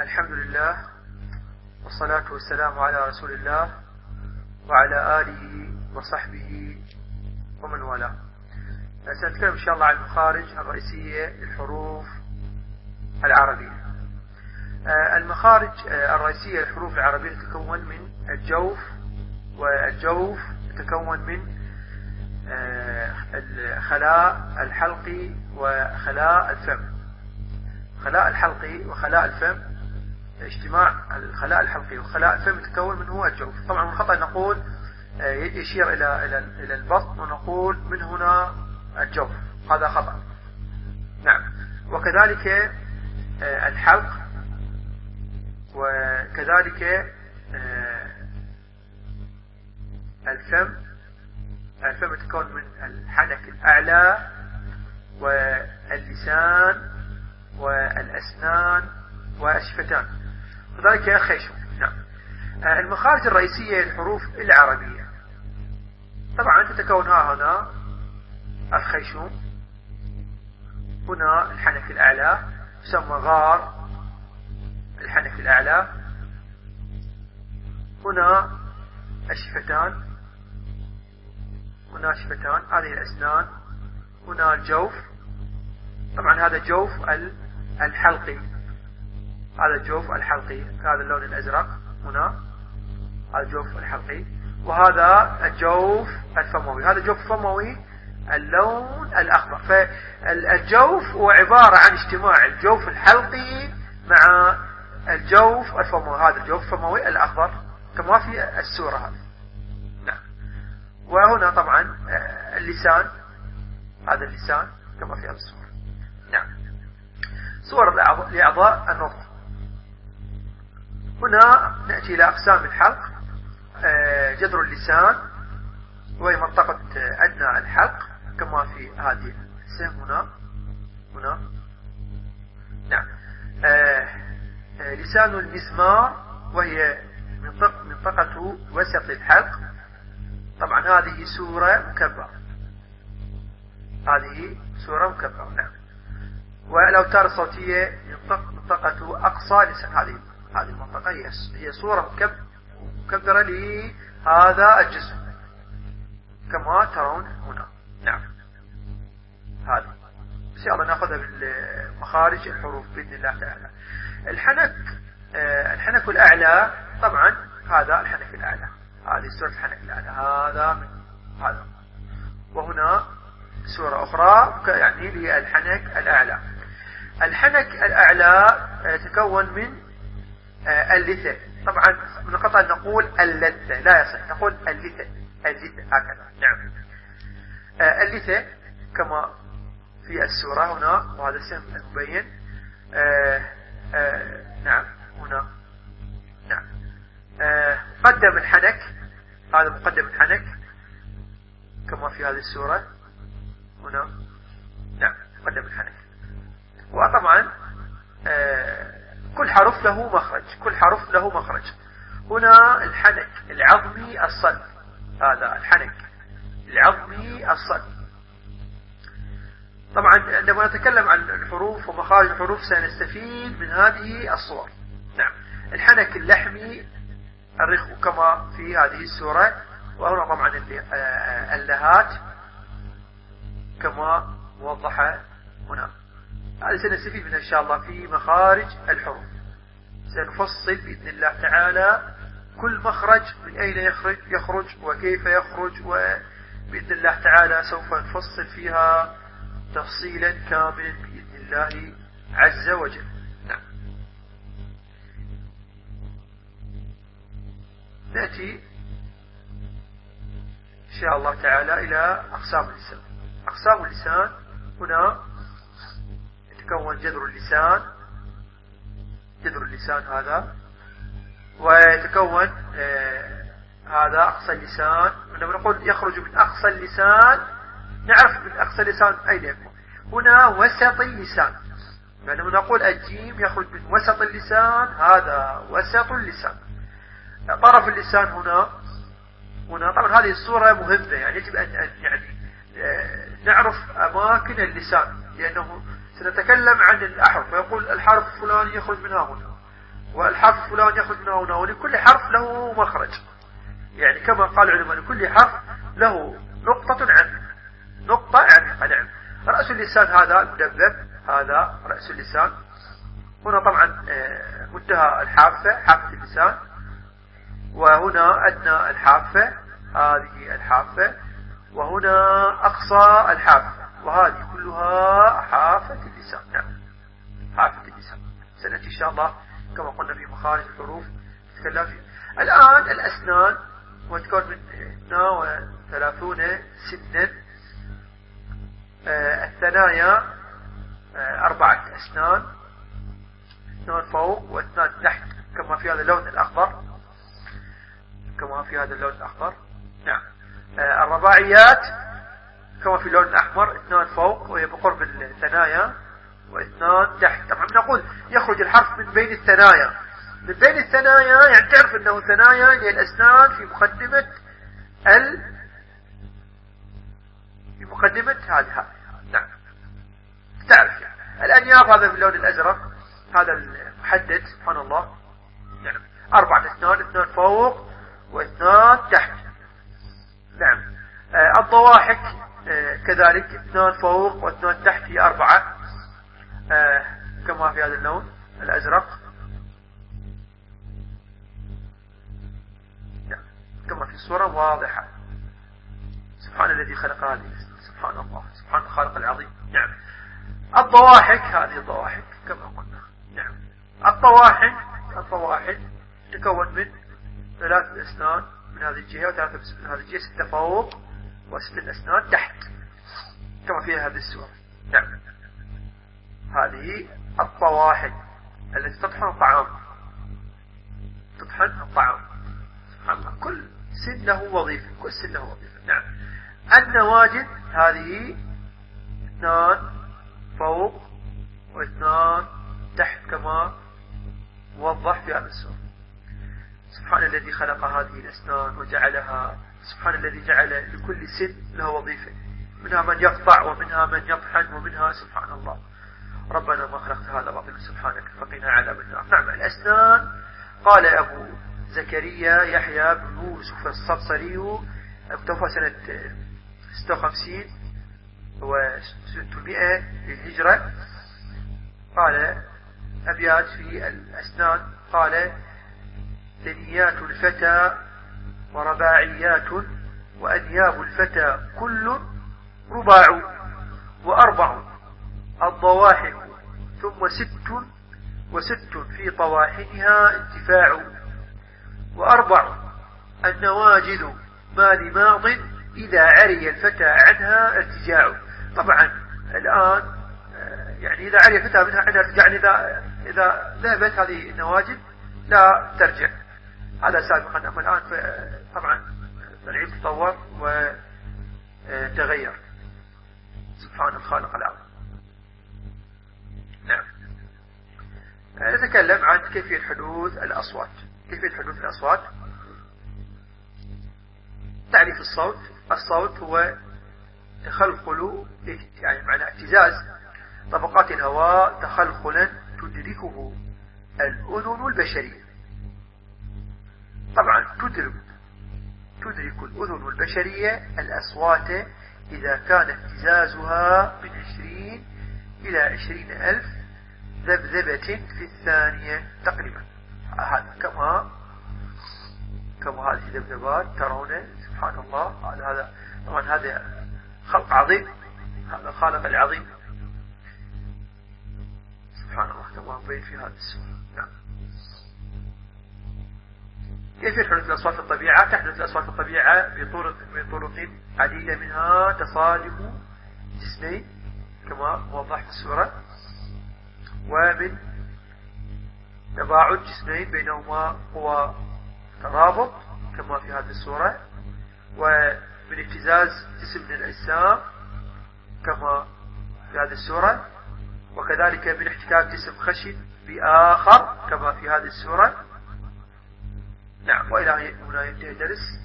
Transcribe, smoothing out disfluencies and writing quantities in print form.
الحمد لله والصلاة والسلام على رسول الله وعلى آله وصحبه ومن والاه. سنتكلم إن شاء الله عن المخارج الرئيسية للحروف العربية. المخارج الرئيسية للحروف العربية تتكون من الجوف، والجوف يتكون من الخلاء الحلقي وخلاء الفم. خلاء الحلقي وخلاء الفم، اجتماع الخلاء الحلقي وخلاء الفم يتكون منه الجوف. طبعا من خطأ نقول يشير إلى البطن ونقول من هنا الجوف، هذا خطأ. نعم. وكذلك الحلق، وكذلك الفم. الفم يتكون من الحنك الأعلى واللسان والأسنان والشفتان، وذلك الخيشوم. نعم. المخارج الرئيسية للحروف العربية طبعا تتكون هنا الخيشوم، هنا الحنك الأعلى يسمى غار الحنك الأعلى، هنا الشفتان، هنا شفتان، هذه الأسنان، هنا الجوف. طبعا هذا الجوف الحلقي، هذا الجوف الحلقي، هذا اللون الأزرق هنا، هذا الجوف الحلقي، وهذا الجوف الفموي، هذا الجوف الفموي اللون الأخضر. فالجوف هو عبارة عن اجتماع الجوف الحلقي مع الجوف الفموي، هذا الجوف الفموي الأخضر كما في السورة هذه. نعم. وهنا طبعا اللسان، هذا اللسان كما في السورة. نعم. صور لأعضاء النطق. هنا نأتي إلى أقسام الحلق. جذر اللسان وهي منطقة أدنى الحلق كما في هذه السهم هنا. نعم. لسان المزمار وهي منطقة وسط الحلق. طبعا هذه سورة مكبرة، هذه سورة مكبرة. نعم. والأوتار الصوتية منطقة أقصى لسان، هذه المنطقة هي صورة مكبرة لهذا الجسم كما ترون هنا. نعم. هذا إن شاء الله نأخذها بالمخارج الحروف بإذن الله تعالى. الحنك الأعلى، طبعا هذا الحنك الأعلى، هذه سورة الحنك الأعلى، هذا وهنا سورة أخرى يعني للحنك الأعلى. الحنك الأعلى يتكون من اللثة. طبعا من خطأ نقول اللثة، لا يصح، نقول اللثة هكذا. نعم. اللثة كما في السورة هنا، وهذا السهم المبين. نعم. هنا. نعم. قدم الحنك، هذا مقدم الحنك كما في هذه السورة هنا. نعم. قدم الحنك. وطبعا كل حرف له مخرج. هنا الحنك العظمي الصلب، هذا الحنك العظمي الصلب. طبعا عندما نتكلم عن الحروف ومخارج الحروف سنستفيد من هذه الصور. نعم. الحنك اللحمي الرخو كما في هذه السورة، وهنا طبعا اللهات كما موضحة هنا. هذا سنستفيد منها إن شاء الله في مخارج الحروف. سنفصل بإذن الله تعالى كل مخرج من أين يخرج وكيف يخرج، وبإذن الله تعالى سوف نفصل فيها تفصيلا كاملا بإذن الله عز وجل. نعم. نأتي إن شاء الله تعالى إلى أقسام اللسان. أقسام اللسان هنا يتكون جذر اللسان هذا، ويتكون هذا أقصى اللسان. لما نقول يخرج من أقصى اللسان نعرف من أقصى اللسان أين يكون. هنا وسط اللسان، لما نقول الجيم يخرج من وسط اللسان، هذا وسط اللسان. طرف اللسان هنا. طبعا هذه الصورة مهمة، يعني يجب أن نعرف أماكن اللسان، لأنه سنتكلم عن الأحرف ويقول الحرف الفلاني يخرج منها هنا، والحرف فلان يخرج من هنا ولكل حرف له مخرج، يعني كما قال العلماء لكل حرف له نقطة عنه، نقطة عنه. نعم. رأس اللسان هذا المدبب، هذا رأس اللسان. هنا طبعا منتهى الحافة، حافة اللسان، وهنا أدنى الحافة، هذه الحافة، وهنا أقصى الحافة، وهذه كلها حافة اللسان. نعم، حافة اللسان. سنأتي إن شاء الله كما قلنا في مخارج الحروف نتكلم فيه. الآن الأسنان وتكون من 32 سنا. الثنايا 4 أسنان، 2 فوق و2 تحت كما في هذا اللون الأخضر، كما في هذا اللون الأخضر. نعم. الرباعيات كما في اللون الأحمر، 2 فوق وهي بقرب الثنايا و2 تحت. طبعا نقول يخرج الحرف من بين الثنايا، من بين الثنايا يعني تعرف أنه ثنايا للأسنان في مقدمة في مقدمة هذا. نعم، تعرف يعني. الأنياب هذا باللون الأزرق، هذا المحدد سبحان الله. نعم، 4 أسنان، 2 فوق و2 تحت. نعم. الضواحك كذلك 2 فوق و2 تحت، هي 4 كما في هذا اللون الأزرق. نعم، كما في الصورة واضحة. سبحان الذي خلق هذه، سبحان الله، سبحان الخالق العظيم. نعم. الضواحك، هذه الضواحك كما قلنا. نعم. الطواحن تكون من 3 أسنان من هذه الجهة و3 من هذه الجهة، 6 فوق و6 أسنان تحت كما في هذه السورة. نعم. هذه الطواحن التي تطحن الطعام، تطحن الطعام. سبحان الله، كل سن له وظيفة، كل سن له وظيفة. نعم. النواجذ هذه 2 فوق و2 تحت كما وضح في هذا السورة. سبحان الذي خلق هذه الأسنان وجعلها، سبحان الذي جعل لكل سن له وظيفة، منها من يقطع ومنها من يطحن ومنها، سبحان الله. ربنا ما خلقت هذا باطلا سبحانك فقنا عذاب النار. نعم. الأسنان قال أبو زكريا يحيى بن يوسف الصبصري، توفى سنة 56 و600 للهجرة. قال أبيات في الأسنان، قال: ثنيات الفتى ورباعيات، وأنياب الفتى كل رباع، و4 الضواحك، ثم 6 و6 في طواحنها انتفاع، و4 النواجذ ما لماض إذا عري الفتى عنها ارتجاع. طبعا الآن يعني إذا عري الفتى عنها ارتجاع، إذا ذهبت هذه النواجذ لا ترجع. هذا سابقا، أما الآن طبعا العلم تطور وتغير. سبحان الخالق العظيم. نعم. نتكلم عن كيفية حدوث الأصوات. كيفية حدوث الأصوات. تعريف الصوت. الصوت هو تخلخل، يعني معنى اعتزاز طبقات الهواء تخلخلا تدركه الأذن البشرية. طبعا تدرك الأذن البشرية الأصوات إذا كان اهتزازها من 20 إلى 20,000 ذبذبة في الثانية تقريبا. هذا كما هذه الذبذبات ترون، سبحان الله. هذا طبعا هذا خلق عظيم، هذا الخالق العظيم سبحان الله كما بين في هذا السورة. نعم. كيف يحدث الأصوات في الطبيعة؟ تحدث الأصوات في الطبيعة بطرق عديدة، منها تصادف جسمين كما وضح في السورة، ومن تباعد جسمين بينهما قوى ترابط كما في هذه السورة، ومن اهتزاز جسم من الأجسام كما في هذه السورة، وكذلك من احتكاك جسم خشن بآخر كما في هذه السورة. نعم. وإلى هنا ينتهي الدرس.